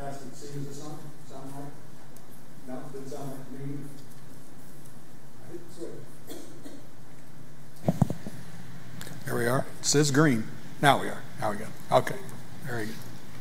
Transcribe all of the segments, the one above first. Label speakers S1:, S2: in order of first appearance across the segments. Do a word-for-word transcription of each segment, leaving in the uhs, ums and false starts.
S1: Fantastic Scenes or something? Sound like? No, didn't sound like me. I didn't switch. There we are. It says green. Now we are. Now we go. Okay. Very good.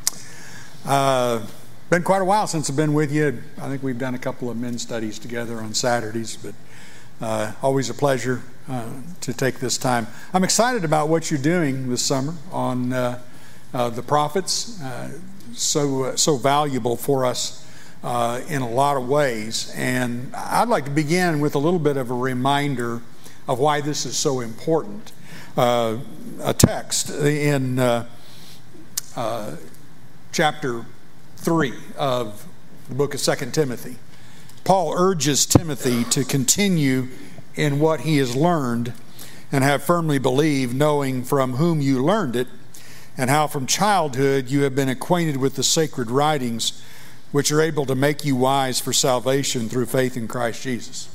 S1: Uh, been quite a while since I've been with you. I think we've done a couple of men's studies together on Saturdays, but uh, always a pleasure uh, to take this time. I'm excited about what you're doing this summer on uh, uh, the prophets. Uh, so uh, so valuable for us uh, in a lot of ways. And I'd like to begin with a little bit of a reminder of why this is so important. Uh, a text in uh, uh, chapter three of the book of Second Timothy. Paul urges Timothy to continue in what he has learned and have firmly believed, knowing from whom you learned it, and how from childhood you have been acquainted with the sacred writings, which are able to make you wise for salvation through faith in Christ Jesus.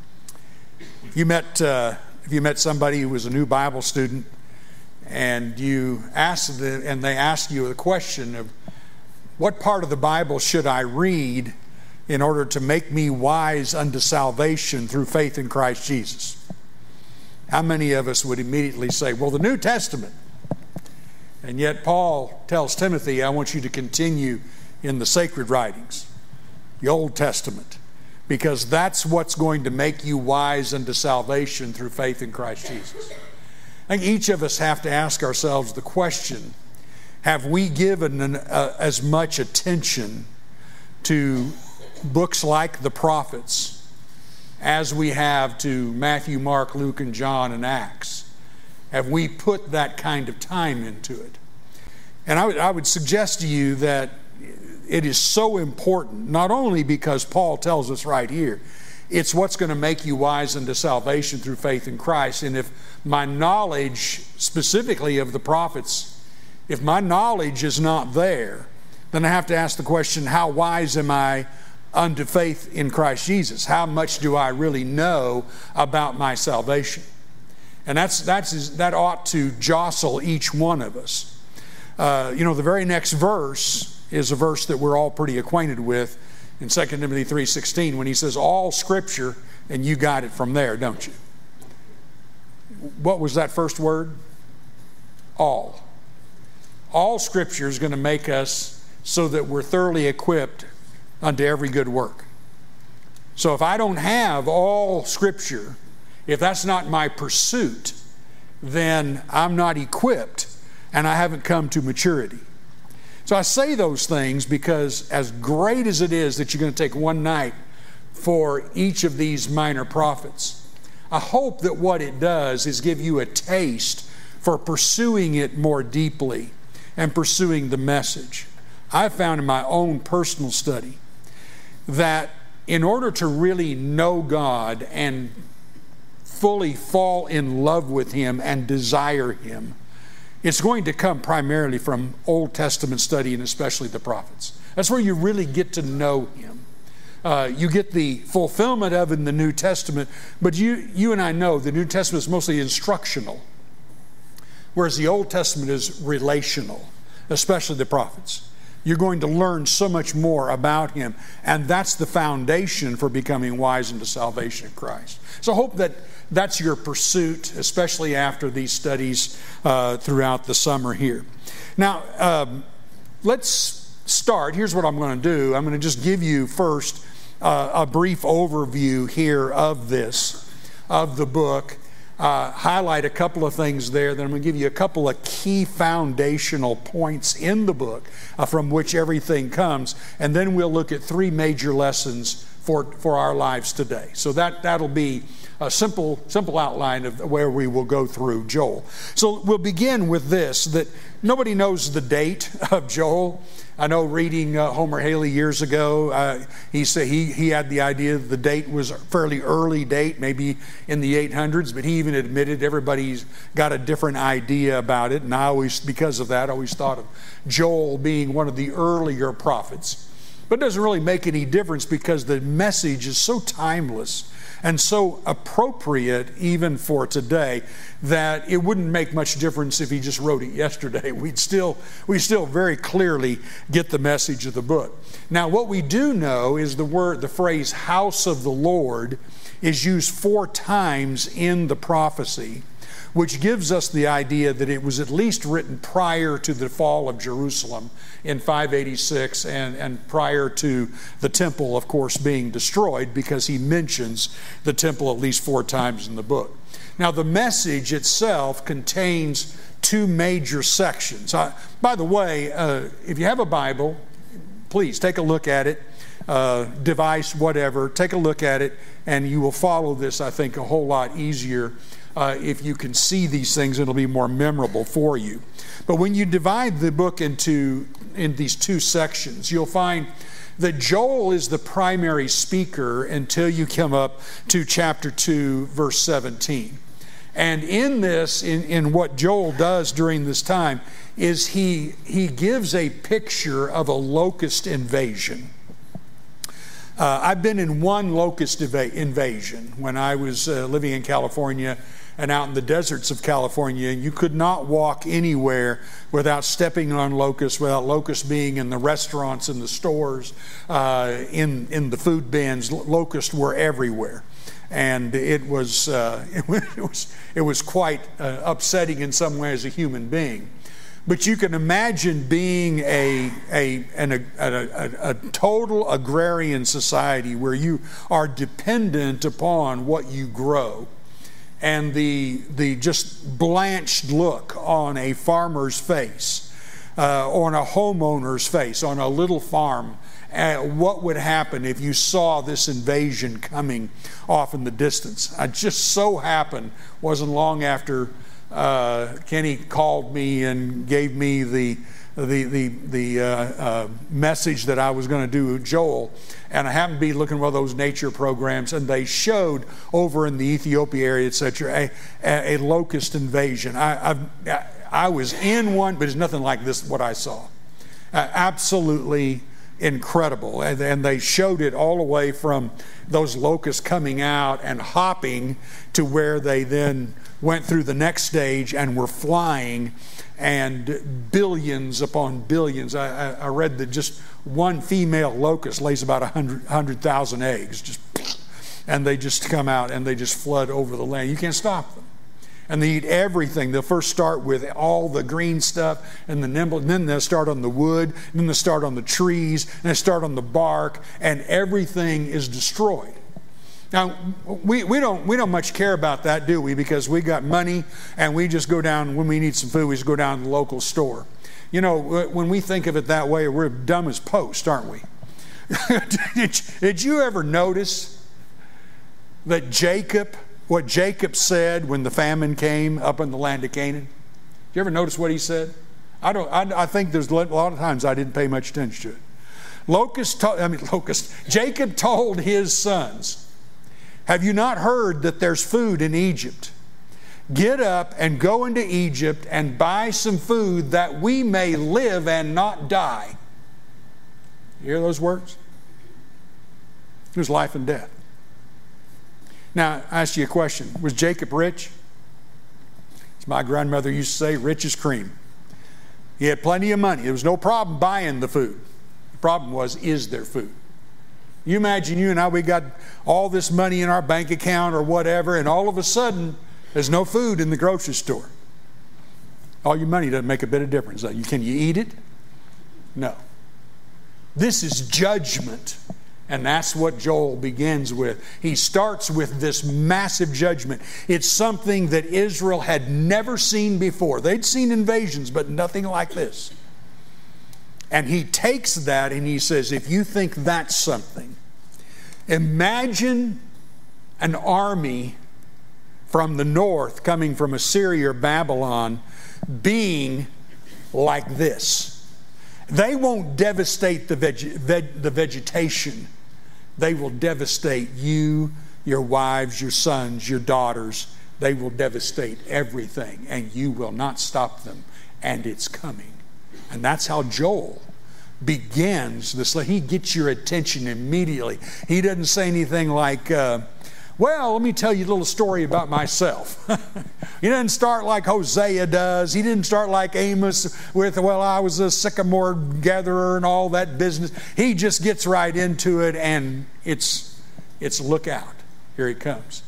S1: You met, uh, if you met somebody who was a new Bible student, and you asked the, and they asked you the question of, what part of the Bible should I read in order to make me wise unto salvation through faith in Christ Jesus? How many of us would immediately say, well, the New Testament? And yet Paul tells Timothy, I want you to continue in the sacred writings, the Old Testament, because that's what's going to make you wise unto salvation through faith in Christ Jesus. I think each of us have to ask ourselves the question, have we given an, uh, as much attention to books like the prophets as we have to Matthew, Mark, Luke, and John, and Acts? Have we put that kind of time into it? And I would, I would suggest to you that it is so important, not only because Paul tells us right here, it's what's going to make you wise unto salvation through faith in Christ. And if my knowledge specifically of the prophets, if my knowledge is not there, then I have to ask the question, how wise am I unto faith in Christ Jesus? How much do I really know about my salvation? And that's, that's that ought to jostle each one of us. Uh, you know, the very next verse is a verse that we're all pretty acquainted with in Second Timothy three sixteen, when he says, all Scripture, and you got it from there, don't you? What was that first word? All. All Scripture is going to make us so that we're thoroughly equipped unto every good work. So if I don't have all Scripture, if that's not my pursuit, then I'm not equipped and I haven't come to maturity. So I say those things because as great as it is that you're going to take one night for each of these minor prophets, I hope that what it does is give you a taste for pursuing it more deeply and pursuing the message. I've found in my own personal study that in order to really know God and fully fall in love with Him and desire Him, it's going to come primarily from Old Testament study and especially the prophets. That's where you really get to know Him. Uh, you get the fulfillment of it in the New Testament, but you, you and I know the New Testament is mostly instructional, whereas the Old Testament is relational, especially the prophets. You're going to learn so much more about Him, and that's the foundation for becoming wise unto salvation in Christ. So I hope that that's your pursuit, especially after these studies uh, throughout the summer here. Now, um, let's start. Here's what I'm going to do. I'm going to just give you first uh, a brief overview here of this, of the book, uh, highlight a couple of things there. Then I'm going to give you a couple of key foundational points in the book uh, from which everything comes. And then we'll look at three major lessons for, for our lives today. So that, that'll be a simple, simple outline of where we will go through Joel. So we'll begin with this, that nobody knows the date of Joel. I know reading uh, Homer Haley years ago, uh, he said he, he had the idea that the date was a fairly early date, maybe in the eight hundreds, but he even admitted everybody's got a different idea about it. And I always, because of that, always thought of Joel being one of the earlier prophets. But it doesn't really make any difference because the message is so timeless and so appropriate even for today that it wouldn't make much difference if he just wrote it yesterday. We'd still, we still very clearly get the message of the book. Now, what we do know is the word, the phrase house of the Lord is used four times in the prophecy, which gives us the idea that it was at least written prior to the fall of Jerusalem in five eighty-six and, and prior to the temple, of course, being destroyed, because he mentions the temple at least four times in the book. Now, the message itself contains two major sections. Uh, by the way, uh, if you have a Bible, please take a look at it. Uh, device, whatever, take a look at it, and you will follow this, I think, a whole lot easier uh, if you can see these things. It'll be more memorable for you. But when you divide the book into in these two sections, you'll find that Joel is the primary speaker until you come up to chapter two, verse seventeen. And in this, in, in what Joel does during this time, is he, he gives a picture of a locust invasion. Uh, I've been in one locust eva- invasion when I was uh, living in California and out in the deserts of California. You could not walk anywhere without stepping on locusts, without locusts being in the restaurants, in the stores, uh, in, in the food bins. Locusts were everywhere. And it was, uh, it was, it was quite uh, upsetting in some way as a human being. But you can imagine being a, a, an, a, a, a total agrarian society where you are dependent upon what you grow. And the, the just blanched look on a farmer's face, uh, on a homeowner's face, on a little farm, uh, what would happen if you saw this invasion coming off in the distance. It just so happened, wasn't long after Uh, Kenny called me and gave me the the the, the uh, uh, message that I was going to do with Joel, and I happened to be looking at one of those nature programs, and they showed over in the Ethiopia area, et cetera, a, a, a locust invasion. I, I I was in one, but it's nothing like this. What I saw, uh, absolutely incredible, and, and they showed it all the way from those locusts coming out and hopping to where they then went through the next stage and were flying, and billions upon billions. I, I, I read that just one female locust lays about one hundred thousand eggs, just, and they just come out and they just flood over the land. You can't stop them. And they eat everything. They'll first start with all the green stuff and the nimble, and then they'll start on the wood, and then they'll start on the trees, and they start on the bark, and everything is destroyed. Now, we, we don't we don't much care about that, do we? Because we got money, and we just go down, when we need some food, we just go down to the local store. You know, when we think of it that way, we're dumb as post, aren't we? did, did you ever notice that Jacob, what Jacob said when the famine came up in the land of Canaan? Did you ever notice what he said? I don't. I, I think there's a lot of times I didn't pay much attention to it. Locust, to, I mean, locust. Jacob told his sons, "Have you not heard that there's food in Egypt? Get up and go into Egypt and buy some food that we may live and not die." You hear those words? It was life and death. Now, I ask you a question. Was Jacob rich? As my grandmother used to say, rich as cream. He had plenty of money. There was no problem buying the food. The problem was, is there food? You imagine you and I, we got all this money in our bank account or whatever, and all of a sudden, there's no food in the grocery store. All your money doesn't make a bit of difference. Can you eat it? No. This is judgment. And that's what Joel begins with. He starts with this massive judgment. It's something that Israel had never seen before. They'd seen invasions, but nothing like this. And he takes that and he says, if you think that's something, imagine an army from the north coming from Assyria or Babylon being like this. They won't devastate the, veg- veg- the vegetation. They will devastate you, your wives, your sons, your daughters. They will devastate everything, and you will not stop them. And it's coming. And that's how Joel begins this. He gets your attention immediately. He doesn't say anything like, uh, well, let me tell you a little story about myself. He didn't start like Hosea does. He didn't start like Amos with, well, I was a sycamore gatherer and all that business. He just gets right into it, and it's, it's look out. Here he comes.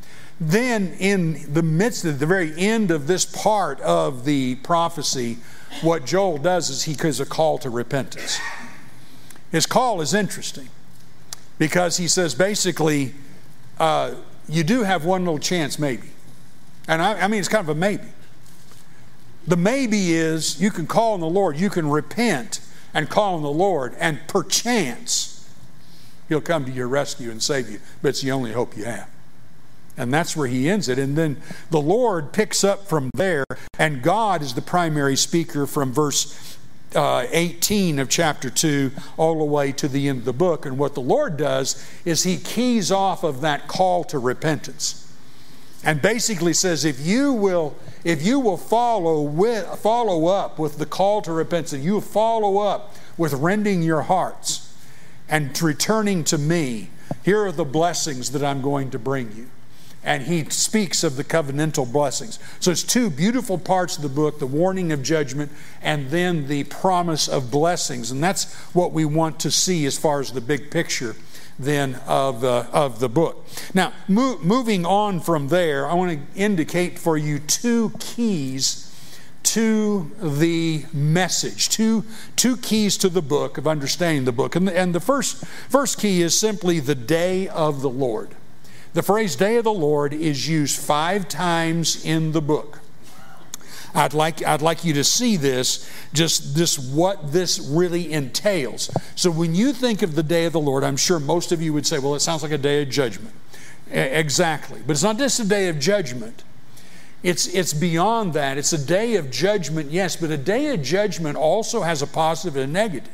S1: Then in the midst of the very end of this part of the prophecy, what Joel does is he gives a call to repentance. His call is interesting because he says basically, uh, you do have one little chance maybe. And I, I mean, it's kind of a maybe. The maybe is you can call on the Lord, you can repent and call on the Lord, and perchance He'll come to your rescue and save you. But it's the only hope you have. And that's where he ends it. And then the Lord picks up from there, and God is the primary speaker from verse uh, eighteen of chapter two all the way to the end of the book. And what the Lord does is he keys off of that call to repentance, and basically says, if you will, if you will follow with, follow up with the call to repentance, and you follow up with rending your hearts and returning to me, here are the blessings that I'm going to bring you. And he speaks of the covenantal blessings. So it's two beautiful parts of the book, the warning of judgment and then the promise of blessings. And that's what we want to see as far as the big picture then of, uh, of the book. Now, mo- moving on from there, I want to indicate for you two keys to the message, two, two keys to the book of understanding the book. And the, and the first, first key is simply the day of the Lord. The phrase day of the Lord is used five times in the book. I'd like, I'd like you to see this, just this, what this really entails. So when you think of the day of the Lord, I'm sure most of you would say, well, it sounds like a day of judgment. Exactly. But it's not just a day of judgment. It's, it's beyond that. It's a day of judgment, yes, but a day of judgment also has a positive and a negative.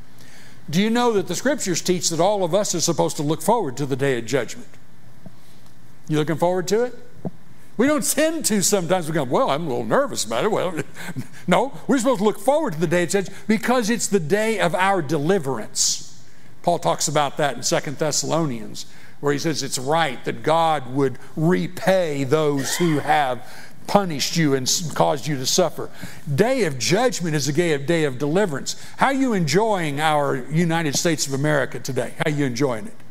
S1: Do you know that the Scriptures teach that all of us are supposed to look forward to the day of judgment? You looking forward to it? We don't tend to sometimes. We go, well, I'm a little nervous about it. Well, no, we're supposed to look forward to the day of judgment because it's the day of our deliverance. Paul talks about that in Second Thessalonians, where he says it's right that God would repay those who have punished you and caused you to suffer. Day of judgment is a day of, day of deliverance. How are you enjoying our United States of America today? How are you enjoying it?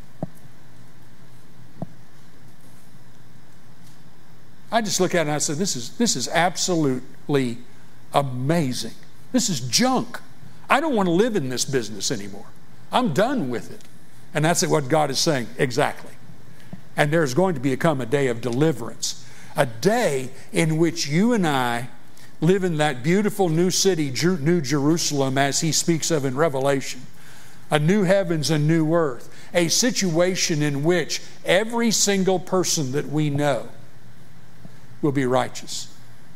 S1: I just look at it and I say, this is, this is absolutely amazing. This is junk. I don't want to live in this business anymore. I'm done with it. And that's what God is saying. Exactly. And there's going to become a day of deliverance. A day in which you and I live in that beautiful new city, New Jerusalem, as he speaks of in Revelation. A new heavens and new earth. A situation in which every single person that we know will be righteous.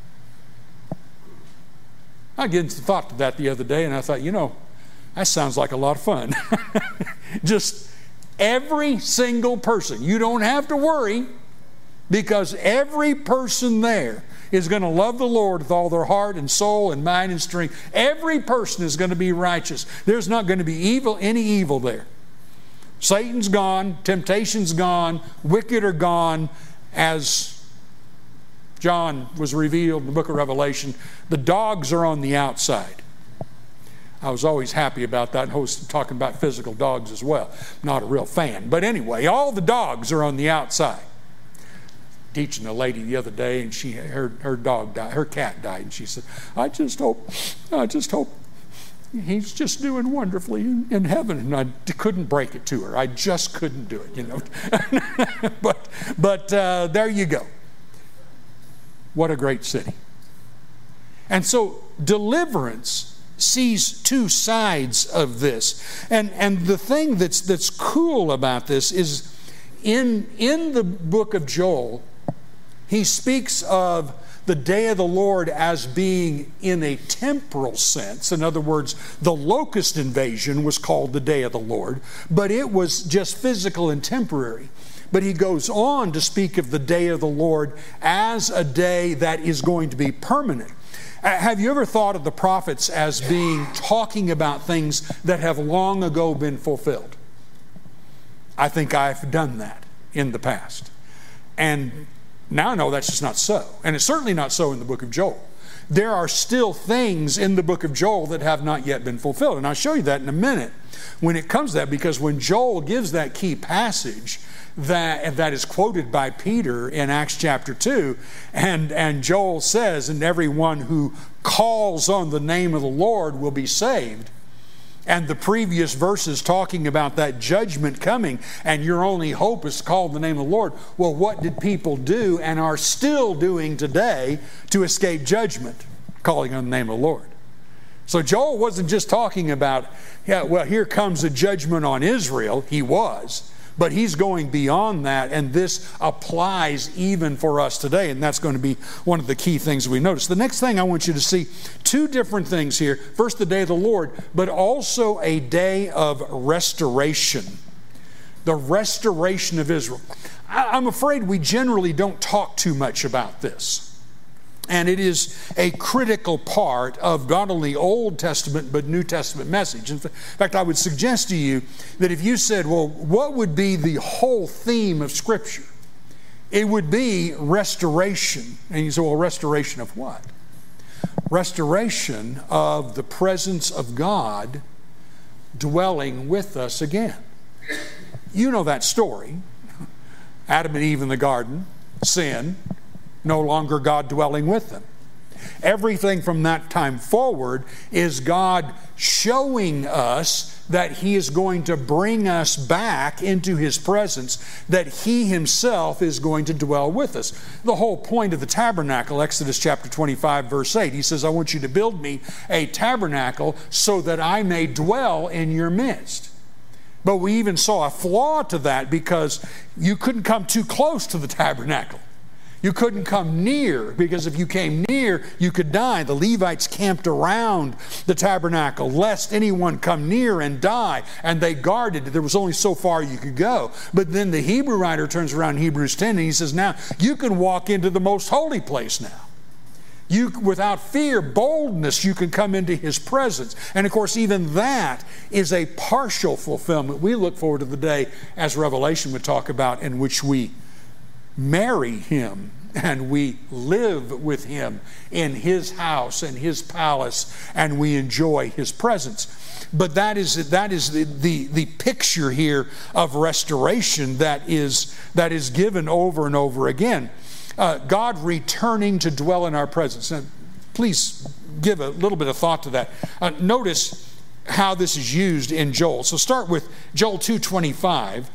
S1: I get into thought to that the other day, and I thought, you know, that sounds like a lot of fun. Just every single person. You don't have to worry, because every person there is going to love the Lord with all their heart and soul and mind and strength. Every person is going to be righteous. There's not going to be evil, any evil there. Satan's gone, temptation's gone, wicked are gone. As John was revealed in the book of Revelation, the dogs are on the outside. I was always happy about that. I was talking about physical dogs as well. Not a real fan. But anyway, all the dogs are on the outside. Teaching a lady the other day, and she her her dog died, her cat died, and she said, I just hope, I just hope he's just doing wonderfully in, in heaven. And I couldn't break it to her. I just couldn't do it, you know. but but uh, there you go. What a great city. And so deliverance sees two sides of this. And, and the thing that's, that's cool about this is in, in the book of Joel, he speaks of the day of the Lord as being in a temporal sense. In other words, the locust invasion was called the day of the Lord, but it was just physical and temporary. But he goes on to speak of the day of the Lord as a day that is going to be permanent. Have you ever thought of the prophets as being talking about things that have long ago been fulfilled? I think I've done that in the past. And now I know that's just not so. And it's certainly not so in the book of Joel. There are still things in the book of Joel that have not yet been fulfilled. And I'll show you that in a minute when it comes to that, because when Joel gives that key passage that, that is quoted by Peter in Acts chapter two, and, and Joel says, and everyone who calls on the name of the Lord will be saved. And the previous verses talking about that judgment coming, and your only hope is to call the name of the Lord. Well, what did people do and are still doing today to escape judgment? Calling on the name of the Lord. So Joel wasn't just talking about, yeah, well, here comes a judgment on Israel. He was. But he's going beyond that, and this applies even for us today, and that's going to be one of the key things we notice. The next thing I want you to see, two different things here. First, the day of the Lord, but also a day of restoration. The restoration of Israel. I'm afraid we generally don't talk too much about this. And it is a critical part of not only Old Testament but New Testament message. In fact, I would suggest to you that if you said, well, what would be the whole theme of Scripture? It would be restoration. And you say, well, restoration of what? Restoration of the presence of God dwelling with us again. You know that story. Adam and Eve in the garden, sin. No longer God dwelling with them. Everything from that time forward is God showing us that He is going to bring us back into His presence, that He Himself is going to dwell with us. The whole point of the tabernacle, Exodus chapter twenty-five, verse eight, He says, I want you to build me a tabernacle so that I may dwell in your midst. But we even saw a flaw to that, because you couldn't come too close to the tabernacle. You couldn't come near, because if you came near, you could die. The Levites camped around the tabernacle, lest anyone come near and die, and they guarded it. There was only so far you could go. But then the Hebrew writer turns around in Hebrews ten, and he says, now, you can walk into the most holy place now. You, without fear, boldness, you can come into His presence. And of course, even that is a partial fulfillment. We look forward to the day, as Revelation would talk about, in which we marry Him and we live with Him in His house and His palace, and we enjoy His presence. But that is that is the, the, the picture here of restoration that is, that is given over and over again. Uh, God returning to dwell in our presence. Now, please give a little bit of thought to that. Uh, notice how this is used in Joel. So start with Joel two twenty-five.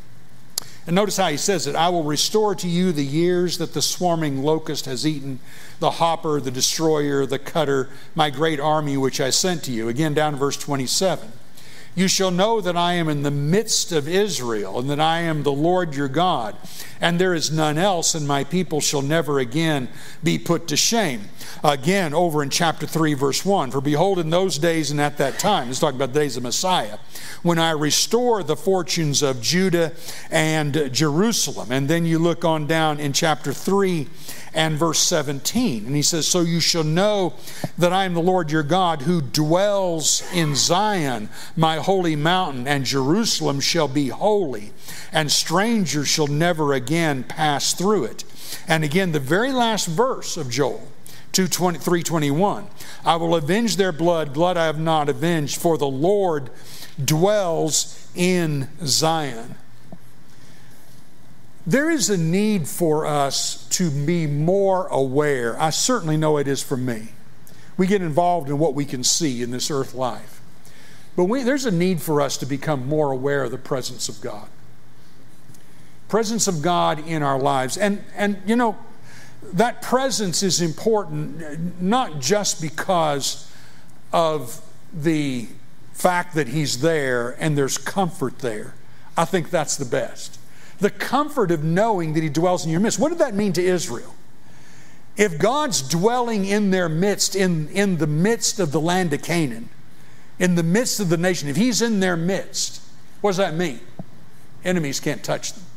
S1: And notice how he says it. I will restore to you the years that the swarming locust has eaten, the hopper, the destroyer, the cutter, my great army which I sent to you. Again, down to verse twenty-seven. You shall know that I am in the midst of Israel, and that I am the Lord your God, and there is none else, and my people shall never again be put to shame. Again, over in chapter three, verse one, for behold, in those days and at that time, it's talking about the days of Messiah, when I restore the fortunes of Judah and Jerusalem. And then you look on down in chapter three and verse seventeen. And he says, so you shall know that I am the Lord your God, who dwells in Zion, my holy mountain, and Jerusalem shall be holy, and strangers shall never again pass through it. And again, the very last verse of Joel, three twenty-one, I will avenge their blood, blood I have not avenged, for the Lord dwells in Zion. There is a need for us to be more aware. I certainly know it is for me. We get involved in what we can see in this earth life. But we, there's a need for us to become more aware of the presence of God. Presence of God in our lives. And, and you know, that presence is important not just because of the fact that He's there and there's comfort there. I think that's the best. The comfort of knowing that He dwells in your midst. What did that mean to Israel? If God's dwelling in their midst, in, in the midst of the land of Canaan, in the midst of the nation, if He's in their midst, what does that mean? Enemies can't touch them.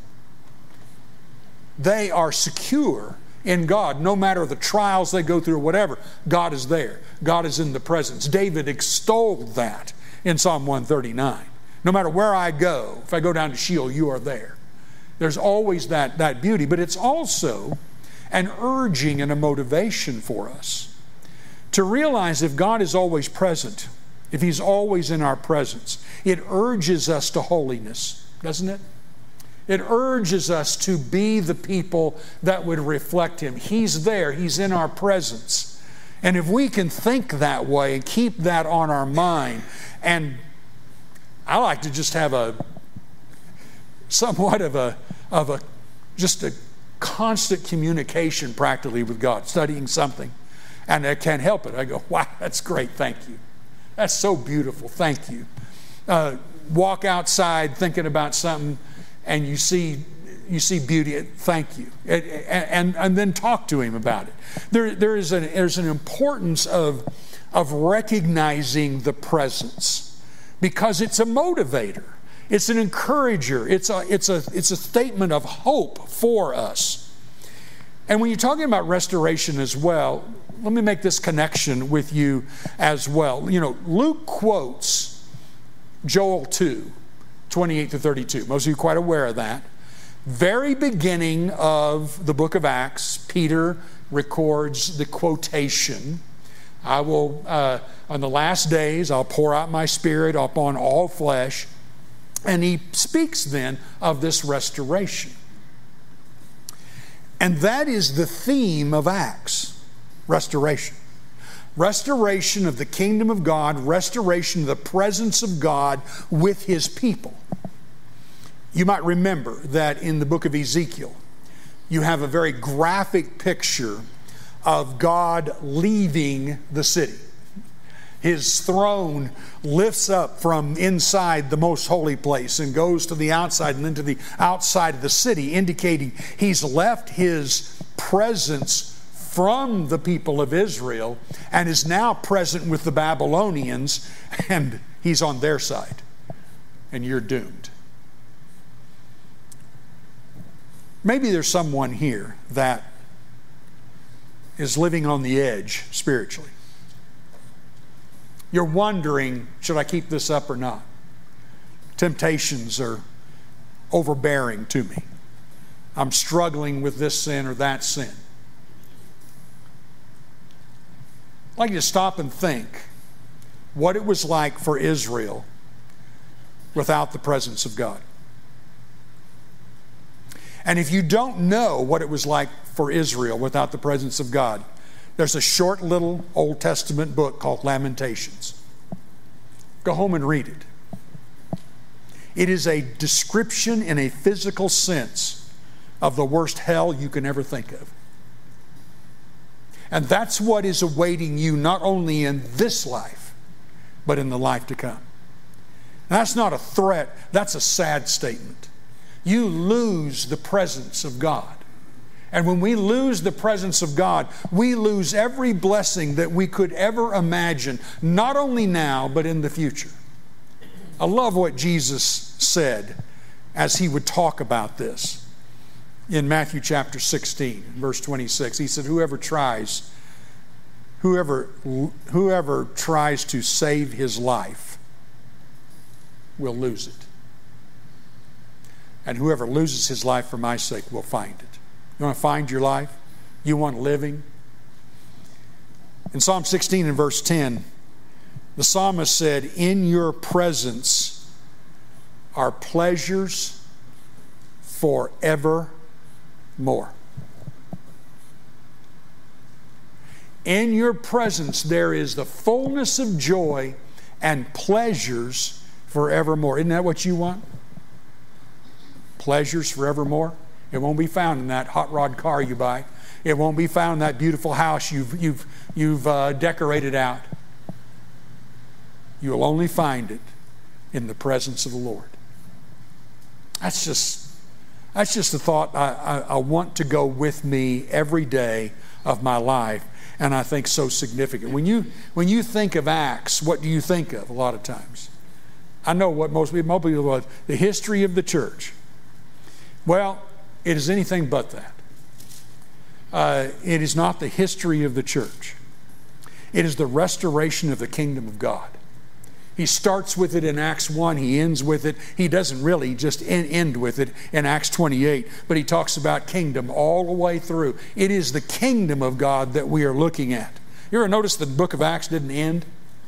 S1: They are secure in God. No matter the trials they go through or whatever, God is there. God is in the presence. David extolled that in Psalm one thirty-nine. No matter where I go, if I go down to Sheol, you are there. There's always that, that beauty, but it's also an urging and a motivation for us to realize if God is always present, if He's always in our presence, it urges us to holiness, doesn't it? It urges us to be the people that would reflect Him. He's there. He's in our presence. And if we can think that way and keep that on our mind, and I like to just have a somewhat of a, of a just a constant communication practically with God, studying something, and I can't help it. I go, wow, that's great. Thank you. That's so beautiful. Thank you. Uh, walk outside thinking about something, and you see you see beauty. Thank you, and, and and then talk to Him about it. There there is an there's an importance of of recognizing the presence, because it's a motivator. It's an encourager. It's a it's a it's a statement of hope for us. And when you're talking about restoration as well, let me make this connection with you as well. You know, Luke quotes Joel two, twenty-eight to thirty-two. Most of you are quite aware of that. Very beginning of the book of Acts, Peter records the quotation, I will, uh, on the last days, I'll pour out my Spirit upon all flesh. And he speaks then of this restoration. And that is the theme of Acts, restoration. Restoration of the kingdom of God, restoration of the presence of God with His people. You might remember that in the book of Ezekiel, you have a very graphic picture of God leaving the city. His throne lifts up from inside the most holy place and goes to the outside and then to the outside of the city, indicating He's left His presence from the people of Israel and is now present with the Babylonians, and He's on their side, and you're doomed. Maybe there's someone here that is living on the edge spiritually. You're wondering, should I keep this up or not? Temptations are overbearing to me. I'm struggling with this sin or that sin. I'd like you to stop and think what it was like for Israel without the presence of God. And if you don't know what it was like for Israel without the presence of God, there's a short little Old Testament book called Lamentations. Go home and read it. It is a description in a physical sense of the worst hell you can ever think of. And that's what is awaiting you not only in this life, but in the life to come. And that's not a threat, that's a sad statement. You lose the presence of God. And when we lose the presence of God, we lose every blessing that we could ever imagine, not only now, but in the future. I love what Jesus said as He would talk about this. In Matthew chapter sixteen, verse twenty-six, He said, whoever tries, whoever, whoever tries to save his life will lose it. And whoever loses his life for my sake will find it. You want to find your life? You want living? In Psalm sixteen and verse ten, the psalmist said, in your presence are pleasures forevermore. In your presence there is the fullness of joy and pleasures forevermore. Isn't that what you want? Pleasures forevermore? It won't be found in that hot rod car you buy. It won't be found in that beautiful house you've, you've, you've uh, decorated out. You'll only find it in the presence of the Lord. That's just, that's just a thought I, I, I want to go with me every day of my life, and I think so significant. When you, when you think of Acts, what do you think of a lot of times? I know what most people, most people want, the history of the church. Well, it is anything but that. Uh, it is not the history of the church. It is the restoration of the kingdom of God. He starts with it in Acts one. He ends with it. He doesn't really just end with it in Acts twenty-eight, but he talks about kingdom all the way through. It is the kingdom of God that we are looking at. You ever notice the book of Acts didn't end?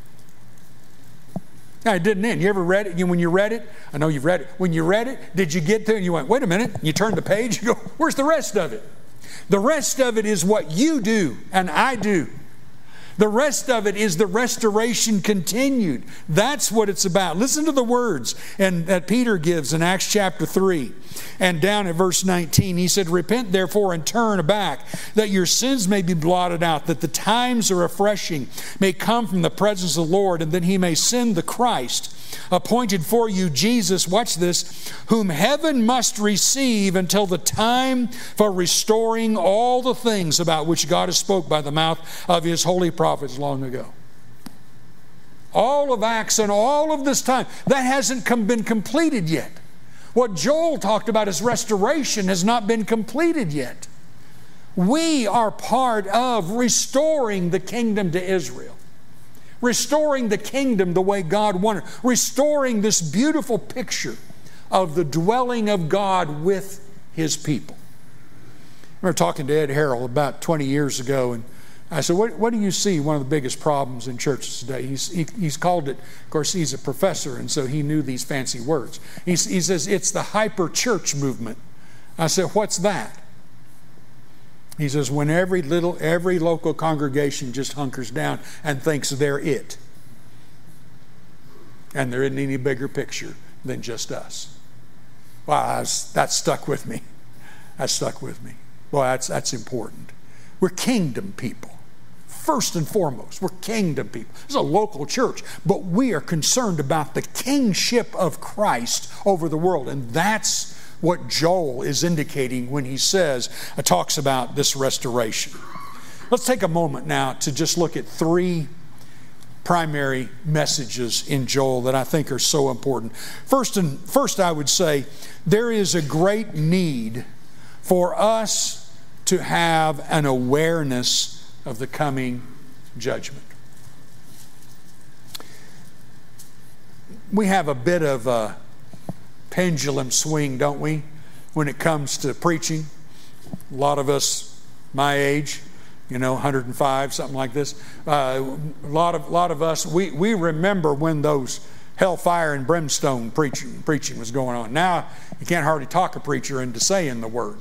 S1: No, it didn't end. You ever read it? When you read it, I know you've read it. When you read it, did you get there and you went, wait a minute, you turned the page, you go, where's the rest of it? The rest of it is what you do and I do. The rest of it is the restoration continued. That's what it's about. Listen to the words and that Peter gives in Acts chapter three. And down at verse nineteen, he said, repent therefore and turn back, that your sins may be blotted out, that the times of refreshing may come from the presence of the Lord, and that he may send the Christ, appointed for you, Jesus, watch this, whom heaven must receive until the time for restoring all the things about which God has spoke by the mouth of his holy prophets long ago. All of Acts and all of this time, that hasn't come, been completed yet. What Joel talked about as restoration has not been completed yet. We are part of restoring the kingdom to Israel. Restoring the kingdom the way God wanted. Restoring this beautiful picture of the dwelling of God with his people. I remember talking to Ed Harrell about twenty years ago, and I said, what, what do you see one of the biggest problems in churches today? He's, he, he's called it, of course, he's a professor, and so he knew these fancy words. He, he says, it's the hyper-church movement. I said, what's that? He says, when every little, every local congregation just hunkers down and thinks they're it. And there isn't any bigger picture than just us. Well, I was, that stuck with me. That stuck with me. Well, that's, that's important. We're kingdom people. First and foremost, we're kingdom people. This is a local church, but we are concerned about the kingship of Christ over the world. And that's what Joel is indicating when he says, uh, talks about this restoration. Let's take a moment now to just look at three primary messages in Joel that I think are so important. First, and first I would say there is a great need for us to have an awareness of the coming judgment. We have a bit of a pendulum swing, don't we, when it comes to preaching? A lot of us my age, you know, one hundred five, something like this. Uh, a lot of, lot of us, we, we remember when those hellfire and brimstone preaching, preaching was going on. Now, you can't hardly talk a preacher into saying the word.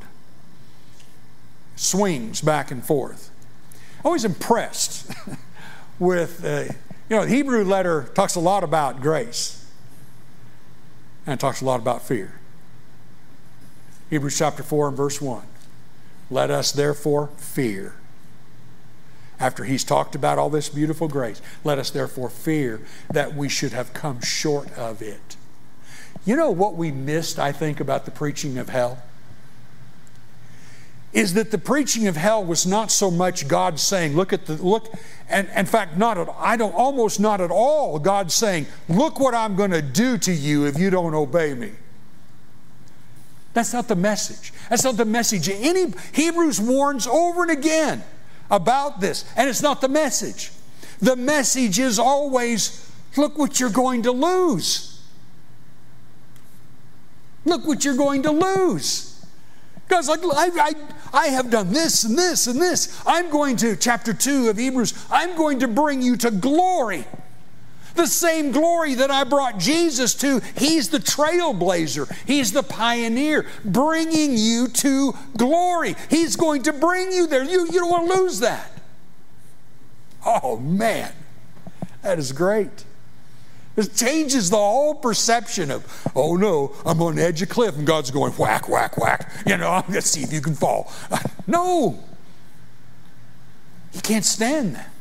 S1: Swings back and forth. Always impressed with, uh, you know, the Hebrew letter talks a lot about grace and it talks a lot about fear. Hebrews chapter four and verse one. Let us therefore fear. After he's talked about all this beautiful grace, let us therefore fear that we should have come short of it. You know what we missed, I think, about the preaching of hell? Is that the preaching of hell was not so much God saying, look at the, look, and in fact, not at, I don't, almost not at all God saying, look what I'm going to do to you if you don't obey me. That's not the message. That's not the message. Any, Hebrews warns over and again about this, and it's not the message. The message is always, look what you're going to lose. Look what you're going to lose. God's like, I, I, I have done this and this and this. I'm going to, chapter two of Hebrews, I'm going to bring you to glory. The same glory that I brought Jesus to. He's the trailblazer. He's the pioneer, bringing you to glory. He's going to bring you there. You, you don't want to lose that. Oh, man. That is great. It changes the whole perception of, oh no, I'm on the edge of a cliff and God's going whack, whack, whack. You know, let's see if you can fall. No. You can't stand that.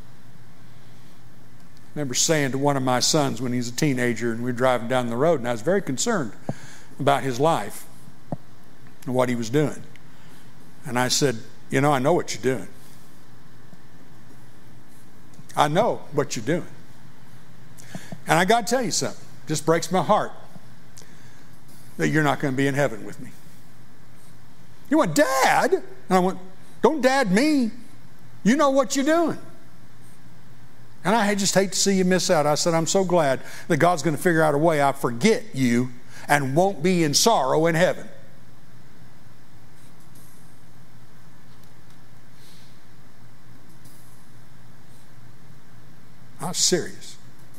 S1: I remember saying to one of my sons when he was a teenager and we were driving down the road and I was very concerned about his life and what he was doing. And I said, you know, I know what you're doing. I know what you're doing. And I got to tell you something. It just breaks my heart that you're not going to be in heaven with me. You went, Dad? And I went, don't dad me. You know what you're doing. And I just hate to see you miss out. I said, I'm so glad that God's going to figure out a way I forget you and won't be in sorrow in heaven. I was serious.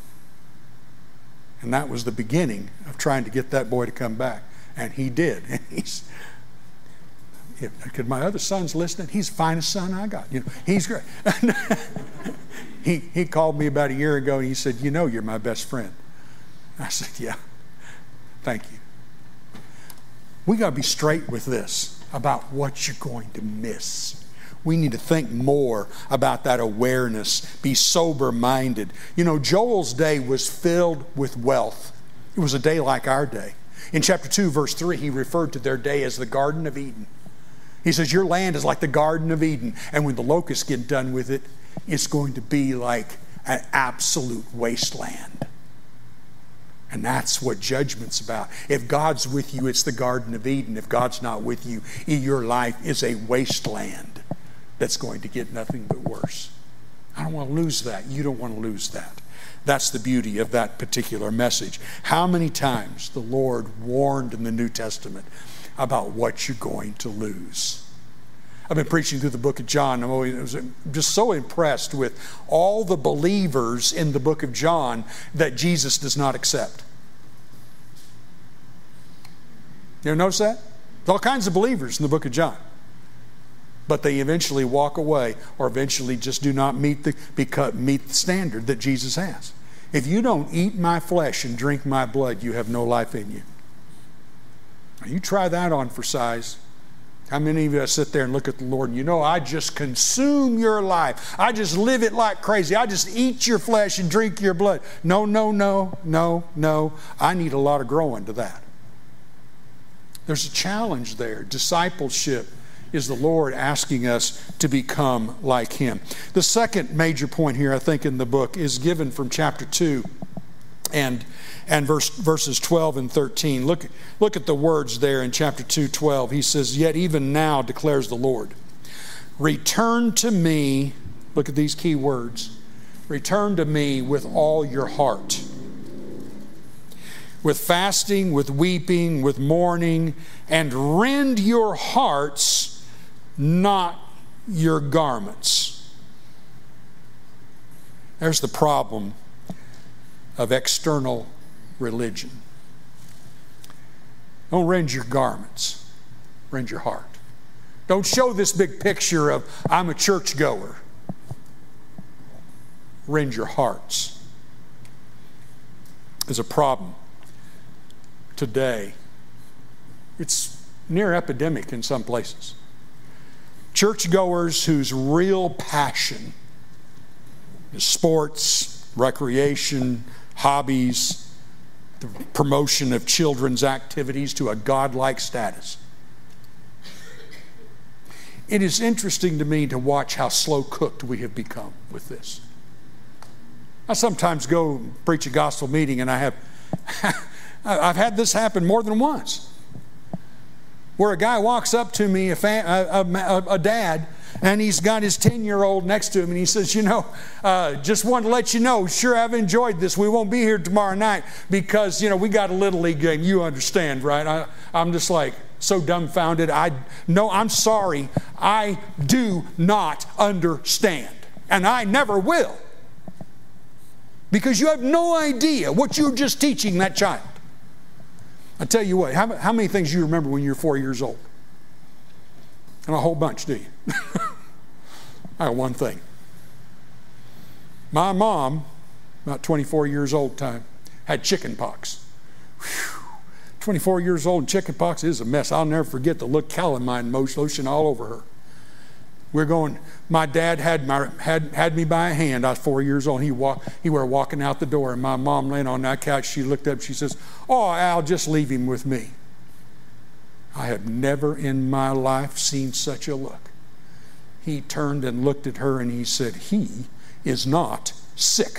S1: And that was the beginning of trying to get that boy to come back. And he did. And he's, could my other son's listening? He's the finest son I got. You know, he's great. he he called me about a year ago and he said, you know, you're my best friend. I said, yeah, thank you. We got to be straight with this about what you're going to miss. We need to think more about that awareness, be sober-minded. You know, Joel's day was filled with wealth. It was a day like our day. In chapter two, verse three, he referred to their day as the Garden of Eden. He says, your land is like the Garden of Eden. And when the locusts get done with it, it's going to be like an absolute wasteland. And that's what judgment's about. If God's with you, it's the Garden of Eden. If God's not with you, your life is a wasteland that's going to get nothing but worse. I don't want to lose that. You don't want to lose that. That's the beauty of that particular message. How many times the Lord warned in the New Testament about what you're going to lose. I've been preaching through the book of John. I'm always just so impressed with all the believers in the book of John that Jesus does not accept. You ever notice that? There's all kinds of believers in the book of John. But they eventually walk away or eventually just do not meet the, because, meet the standard that Jesus has. If you don't eat my flesh and drink my blood, you have no life in you. Now, you try that on for size. How many of you sit there and look at the Lord and you know, I just consume your life. I just live it like crazy. I just eat your flesh and drink your blood. No, no, no, no, no. I need a lot of growing to that. There's a challenge there. Discipleship is the Lord asking us to become like Him. The second major point here, I think, in the book is given from chapter two and and verse, verses twelve and thirteen. Look, look at the words there in chapter two, twelve. He says, yet even now declares the Lord, return to me, look at these key words, return to me with all your heart. With fasting, with weeping, with mourning, and rend your hearts, not your garments. There's the problem of external religion. Don't rend your garments, rend your heart. Don't show this big picture of I'm a churchgoer. Rend your hearts. There's a problem today. It's near epidemic in some places. Churchgoers whose real passion is sports, recreation, hobbies, the promotion of children's activities to a godlike status. It is interesting to me to watch how slow cooked we have become with this. I sometimes go preach a gospel meeting and I have I've had this happen more than once, where a guy walks up to me, a, fam- a, a, a dad, and he's got his ten-year-old next to him, and he says, you know, uh, just wanted to let you know, sure, I've enjoyed this. We won't be here tomorrow night because, you know, we got a Little League game. You understand, right? I, I'm just like so dumbfounded. I No, I'm sorry. I do not understand, and I never will, because you have no idea what you're just teaching that child. I tell you what, how, how many things do you remember when you were four years old? And a whole bunch, do you? I got one thing. My mom, about twenty-four years old time, had chicken pox. Whew. twenty-four years old and chicken pox is a mess. I'll never forget the look calamine lotion all over her. We're going, my dad had, my, had, had me by a hand. I was four years old. He, walk, he were walking out the door, and my mom laying on that couch. She looked up. She says, oh, Al, just leave him with me. I have never in my life seen such a look. He turned and looked at her, and he said, he is not sick.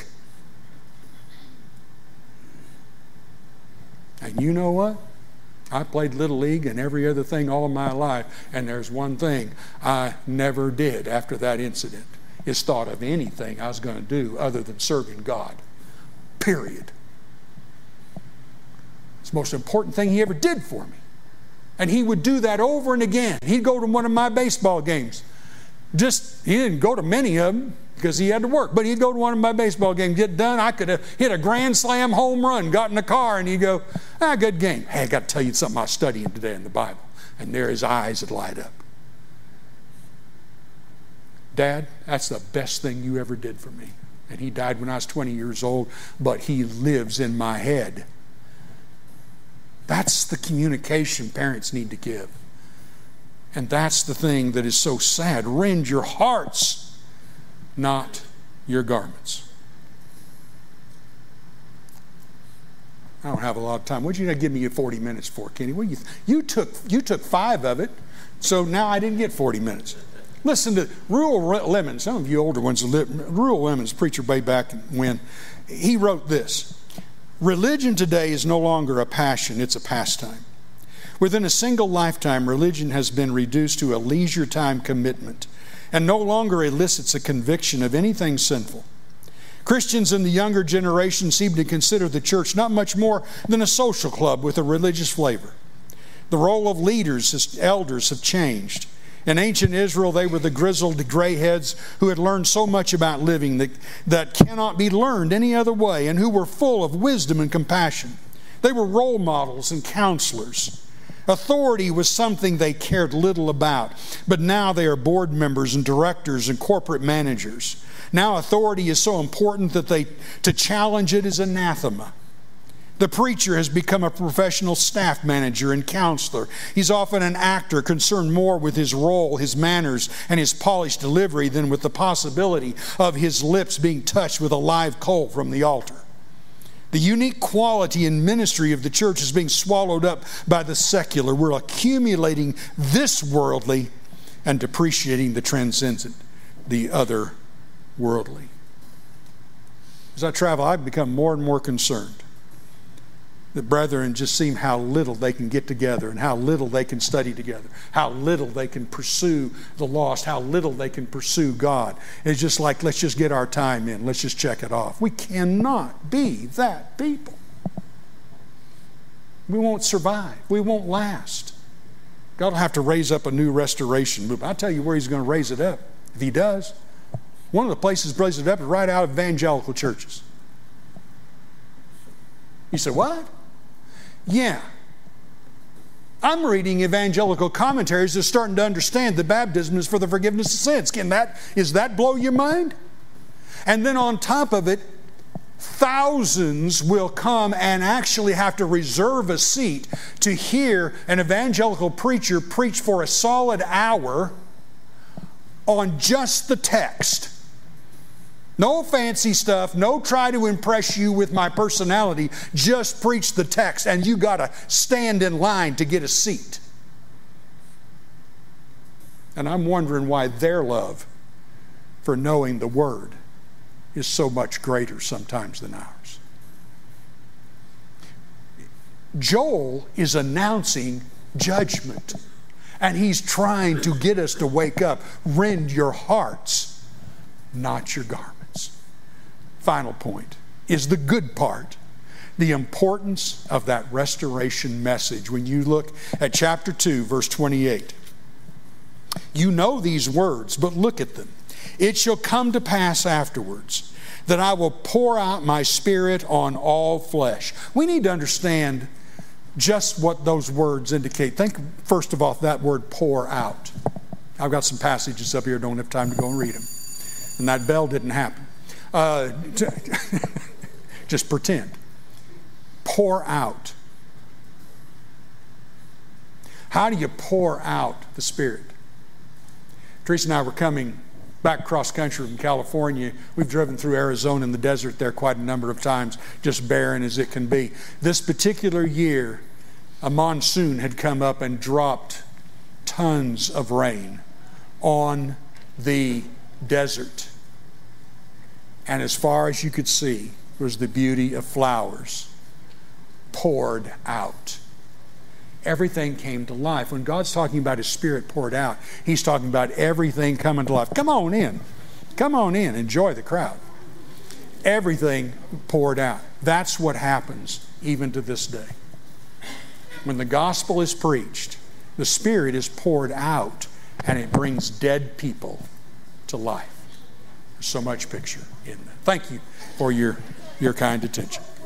S1: And you know what? I played Little League and every other thing all of my life, and there's one thing I never did after that incident. his thought of anything I was going to do other than serving God. Period. It's the most important thing he ever did for me. And he would do that over and again. He'd go to one of my baseball games. Just, he didn't go to many of them because he had to work. But he'd go to one of my baseball games, get done. I could have hit a grand slam home run, got in the car, and he'd go, ah, good game. Hey, I got to tell you something I was studying today in the Bible. And there his eyes would light up. Dad, that's the best thing you ever did for me. And he died when I was twenty years old, but he lives in my head. That's the communication parents need to give. And that's the thing that is so sad. Rend your hearts, not your garments. I don't have a lot of time. What did you give me forty minutes for, Kenny? What you, th- you took you took five of it, so now I didn't get forty minutes. Listen to Ruel Lemons. Some of you older ones, Ruel Lemons, preacher way back when, he wrote this. Religion today is no longer a passion, it's a pastime. Within a single lifetime, religion has been reduced to a leisure time commitment and no longer elicits a conviction of anything sinful. Christians in the younger generation seem to consider the church not much more than a social club with a religious flavor. The role of leaders as elders have changed. In ancient Israel, they were the grizzled grayheads who had learned so much about living that, that cannot be learned any other way, and who were full of wisdom and compassion. They were role models and counselors. Authority was something they cared little about, but now they are board members and directors and corporate managers. Now authority is so important that they to challenge it is anathema. The preacher has become a professional staff manager and counselor. He's often an actor concerned more with his role, his manners, and his polished delivery than with the possibility of his lips being touched with a live coal from the altar. The unique quality and ministry of the church is being swallowed up by the secular. We're accumulating this worldly and depreciating the transcendent, the other worldly. As I travel, I've become more and more concerned. The brethren just seem how little they can get together and how little they can study together, how little they can pursue the lost, how little they can pursue God. It's just like, let's just get our time in. Let's just check it off. We cannot be that people. We won't survive. We won't last. God will have to raise up a new restoration movement. I'll tell you where he's going to raise it up, if he does. One of the places he raises it up is right out of evangelical churches. You say, what? Yeah. I'm reading evangelical commentaries that's starting to understand that baptism is for the forgiveness of sins. Can that, is that blow your mind? And then on top of it, thousands will come and actually have to reserve a seat to hear an evangelical preacher preach for a solid hour on just the text. No fancy stuff, no try to impress you with my personality, just preach the text and you got to stand in line to get a seat. And I'm wondering why their love for knowing the Word is so much greater sometimes than ours. Joel is announcing judgment, and he's trying to get us to wake up. Rend your hearts, not your garments. Final point is the good part, the importance of that restoration message. When you look at chapter two, verse twenty-eight, you know these words, but look at them. It shall come to pass afterwards that I will pour out my Spirit on all flesh. We need to understand just what those words indicate. Think first of all that word pour out. I've got some passages up here, don't have time to go and read them. And that bell didn't happen. Uh, just pretend. Pour out. How do you pour out the Spirit? Teresa and I were coming back cross country from California. We've driven through Arizona in the desert there quite a number of times, just barren as it can be. This particular year, a monsoon had come up and dropped tons of rain on the desert. And as far as you could see was the beauty of flowers poured out. Everything came to life. When God's talking about His Spirit poured out, He's talking about everything coming to life. Come on in. Come on in, enjoy the crowd. Everything poured out. That's what happens even to this day. When the gospel is preached, the Spirit is poured out and it brings dead people to life. There's so much picture in that. Thank you for your, your kind attention.